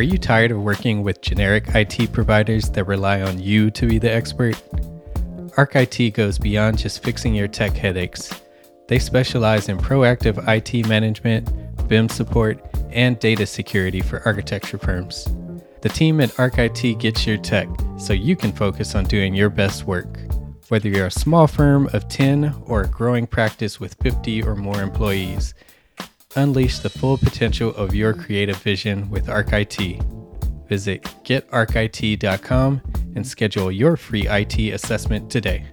Are you tired of working with generic IT providers that rely on you to be the expert? Arc IT goes beyond just fixing your tech headaches. They specialize in proactive IT management, BIM support, and data security for architecture firms. The team at Arc IT gets your tech so you can focus on doing your best work. Whether you're a small firm of 10 or a growing practice with 50 or more employees, unleash the full potential of your creative vision with Arc IT. Visit getarchit.com and schedule your free IT assessment today.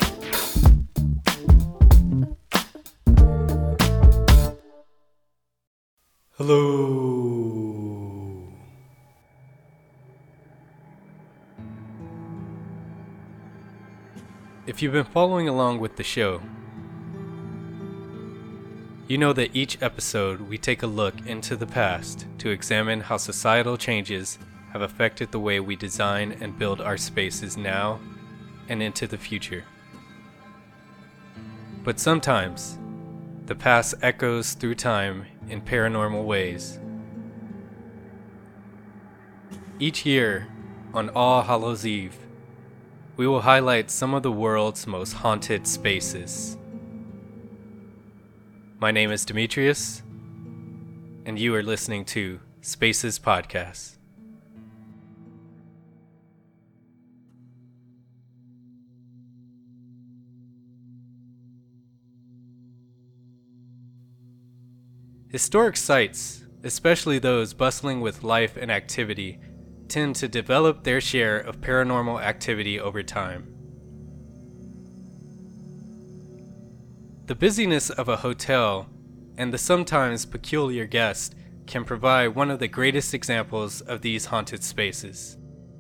Hello. If you've been following along with the show, you know that each episode we take a look into the past to examine how societal changes have affected the way we design and build our spaces now and into the future. But sometimes, the past echoes through time in paranormal ways. Each year, on All Hallows Eve, we will highlight some of the world's most haunted spaces. My name is Demetrius, and you are listening to Spaces Podcast. Historic sites, especially those bustling with life and activity, tend to develop their share of paranormal activity over time. The busyness of a hotel and the sometimes peculiar guest can provide one of the greatest examples of these haunted spaces.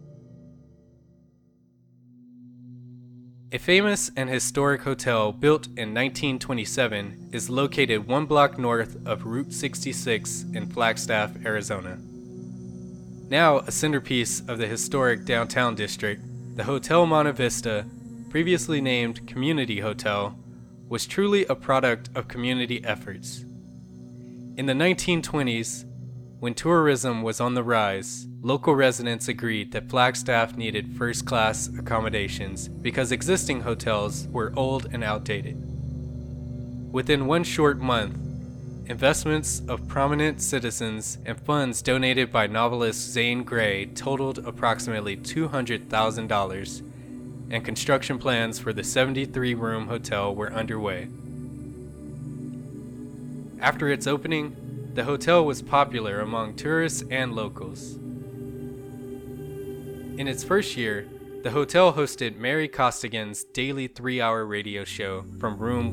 A famous and historic hotel built in 1927 is located 1 block north of Route 66 in Flagstaff, Arizona. Now a centerpiece of the historic downtown district, the Hotel Monte Vista, previously named Community Hotel, was truly a product of community efforts. In the 1920s, when tourism was on the rise, local residents agreed that Flagstaff needed first-class accommodations because existing hotels were old and outdated. Within one short month, investments of prominent citizens and funds donated by novelist Zane Grey totaled approximately $200,000, and construction plans for the 73-room hotel were underway. After its opening, the hotel was popular among tourists and locals. In its first year, the hotel hosted Mary Costigan's daily 3-hour radio show from room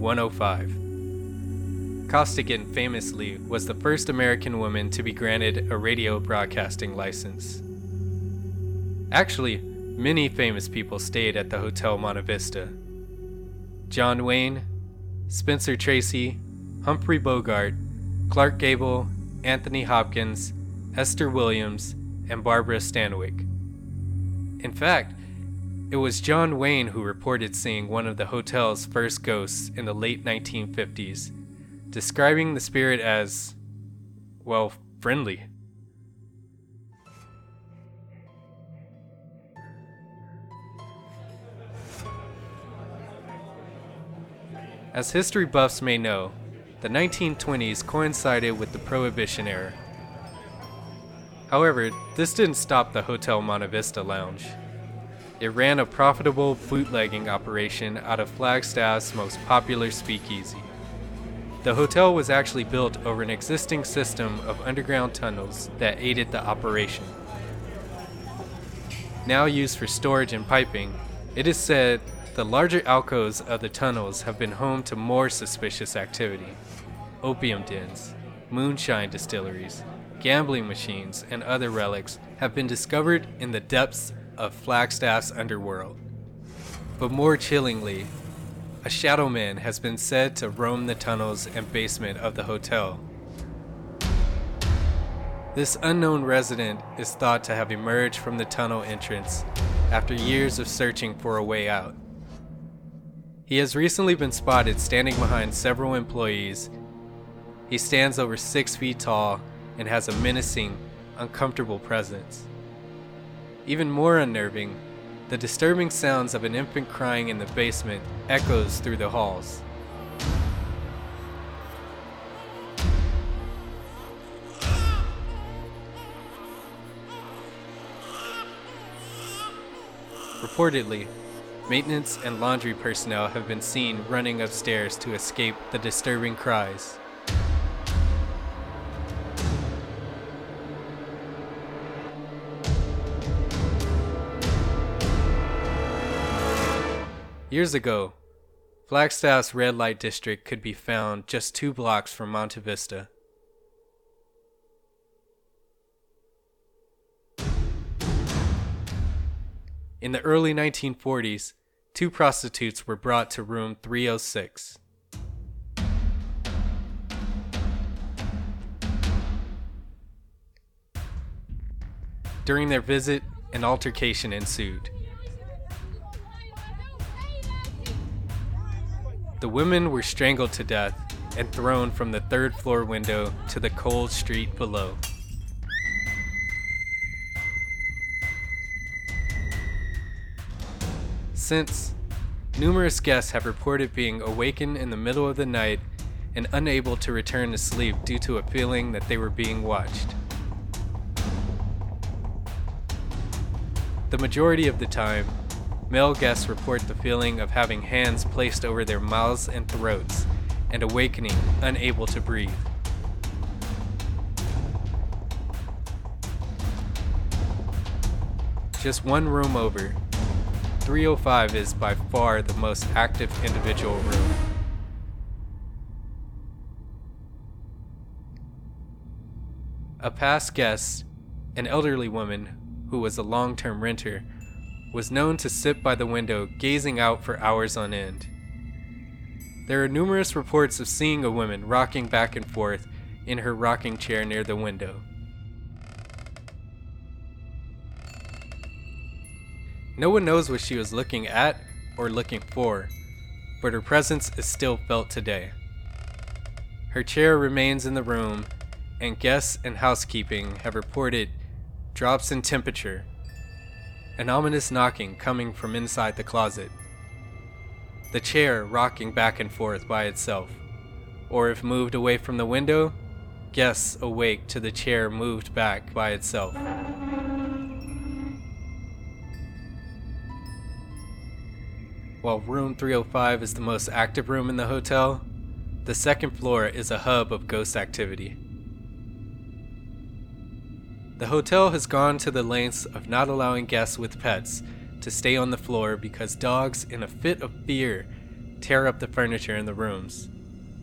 105. Costigan famously was the first American woman to be granted a radio broadcasting license. Actually, many famous people stayed at the Hotel Monte Vista. John Wayne, Spencer Tracy, Humphrey Bogart, Clark Gable, Anthony Hopkins, Esther Williams, and Barbara Stanwyck. In fact, it was John Wayne who reported seeing one of the hotel's first ghosts in the late 1950s, describing the spirit as, well, friendly. As history buffs may know, the 1920s coincided with the Prohibition era. However, this didn't stop the Hotel Monte Vista Lounge. It ran a profitable bootlegging operation out of Flagstaff's most popular speakeasy. The hotel was actually built over an existing system of underground tunnels that aided the operation. Now used for storage and piping, it is said the larger alcoves of the tunnels have been home to more suspicious activity. Opium dens, moonshine distilleries, gambling machines, and other relics have been discovered in the depths of Flagstaff's underworld. But more chillingly, a shadow man has been said to roam the tunnels and basement of the hotel. This unknown resident is thought to have emerged from the tunnel entrance after years of searching for a way out. He has recently been spotted standing behind several employees. He stands over 6 feet tall and has a menacing, uncomfortable presence. Even more unnerving, the disturbing sounds of an infant crying in the basement echoes through the halls. Reportedly, maintenance and laundry personnel have been seen running upstairs to escape the disturbing cries. Years ago, Flagstaff's red light district could be found just 2 blocks from Monte Vista. In the early 1940s, 2 prostitutes were brought to room 306. During their visit, an altercation ensued. The women were strangled to death and thrown from the 3rd floor window to the cold street below. Since, numerous guests have reported being awakened in the middle of the night and unable to return to sleep due to a feeling that they were being watched. The majority of the time, male guests report the feeling of having hands placed over their mouths and throats and awakening unable to breathe. Just one room over, 305 is by far the most active individual room. A past guest, an elderly woman who was a long-term renter, was known to sit by the window gazing out for hours on end. There are numerous reports of seeing a woman rocking back and forth in her rocking chair near the window. No one knows what she was looking at or looking for, but her presence is still felt today. Her chair remains in the room, and guests and housekeeping have reported drops in temperature, an ominous knocking coming from inside the closet, the chair rocking back and forth by itself, or if moved away from the window, guests awake to the chair moved back by itself. While room 305 is the most active room in the hotel, the 2nd floor is a hub of ghost activity. The hotel has gone to the lengths of not allowing guests with pets to stay on the floor because dogs, in a fit of fear, tear up the furniture in the rooms.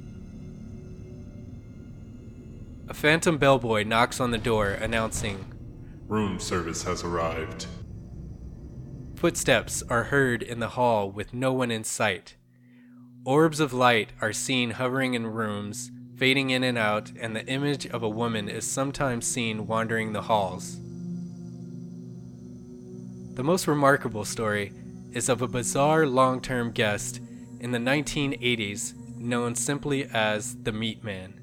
A phantom bellboy knocks on the door announcing, "Room service has arrived." Footsteps are heard in the hall with no one in sight. Orbs of light are seen hovering in rooms, fading in and out, and the image of a woman is sometimes seen wandering the halls. The most remarkable story is of a bizarre long-term guest in the 1980s known simply as the Meat Man.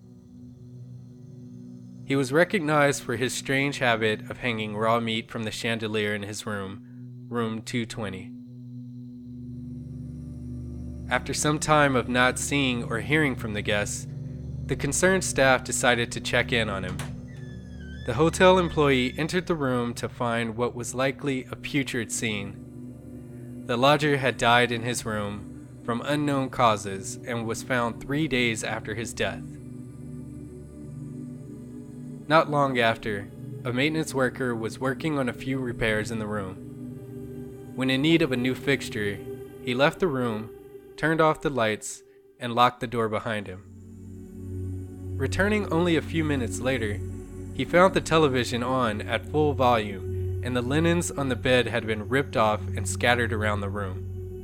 He was recognized for his strange habit of hanging raw meat from the chandelier in his room 220. After some time of not seeing or hearing from the guests, the concerned staff decided to check in on him. The hotel employee entered the room to find what was likely a putrid scene. The lodger had died in his room from unknown causes and was found 3 days after his death. Not long after, a maintenance worker was working on a few repairs in the room. When in need of a new fixture, he left the room, turned off the lights, and locked the door behind him. Returning only a few minutes later, he found the television on at full volume, and the linens on the bed had been ripped off and scattered around the room.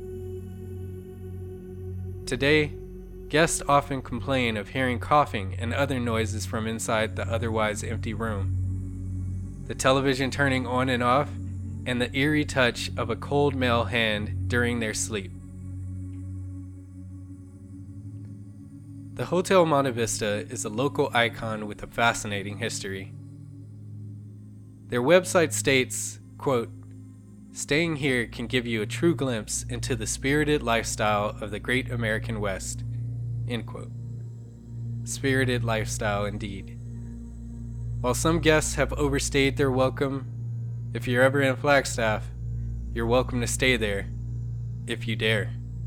Today, guests often complain of hearing coughing and other noises from inside the otherwise empty room. The television turning on and off, and the eerie touch of a cold male hand during their sleep. The Hotel Monte Vista is a local icon with a fascinating history. Their website states, quote, "Staying here can give you a true glimpse into the spirited lifestyle of the great American West," end quote. Spirited lifestyle indeed. While some guests have overstayed their welcome, if you're ever in Flagstaff, you're welcome to stay there, if you dare.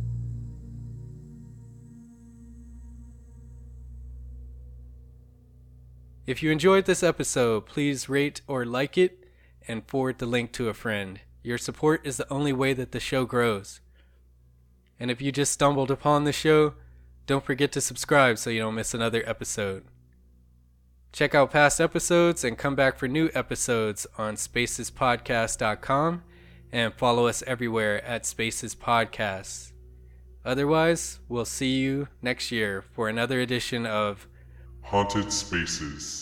If you enjoyed this episode, please rate or like it and forward the link to a friend. Your support is the only way that the show grows. And if you just stumbled upon the show, don't forget to subscribe so you don't miss another episode. Check out past episodes and come back for new episodes on spacespodcast.com and follow us everywhere at Spaces Podcasts. Otherwise, we'll see you next year for another edition of Haunted Spaces.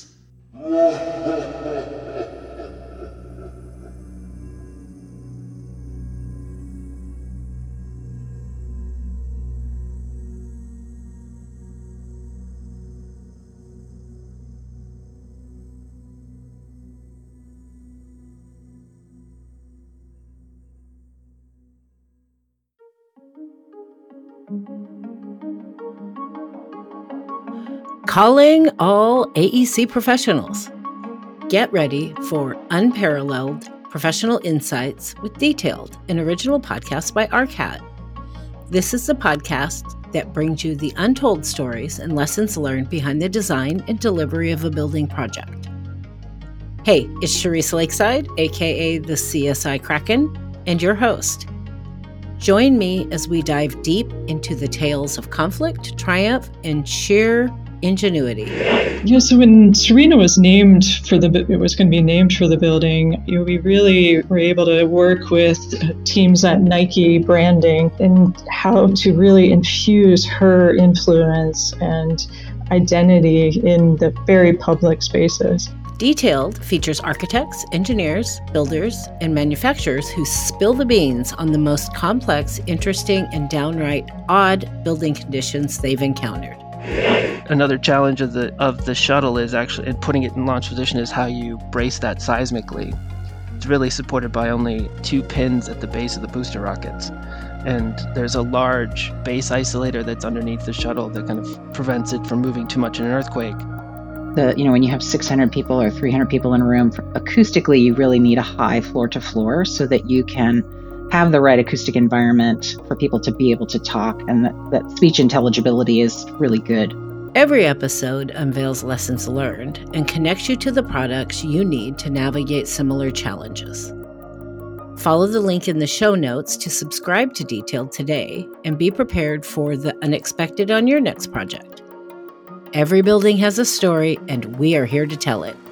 Calling all AEC professionals. Get ready for unparalleled professional insights with detailed and original podcasts by ARCAT. This is the podcast that brings you the untold stories and lessons learned behind the design and delivery of a building project. Hey, it's Charisse Lakeside, aka the CSI Kraken, and your host. Join me as we dive deep into the tales of conflict, triumph, and sheer ingenuity. Yeah, so when Serena was named for it was going to be named for the building, we really were able to work with teams at Nike branding and how to really infuse her influence and identity in the very public spaces. Detailed features architects, engineers, builders, and manufacturers who spill the beans on the most complex, interesting, and downright odd building conditions they've encountered. Another challenge of the shuttle is actually, in putting it in launch position, is how you brace that seismically. It's really supported by only 2 pins at the base of the booster rockets. And there's a large base isolator that's underneath the shuttle that kind of prevents it from moving too much in an earthquake. When you have 600 people or 300 people in a room, acoustically, you really need a high floor to floor so that you can have the right acoustic environment for people to be able to talk, and that speech intelligibility is really good. Every episode unveils lessons learned and connects you to the products you need to navigate similar challenges. Follow the link in the show notes to subscribe to Detailed today and be prepared for the unexpected on your next project. Every building has a story, and we are here to tell it.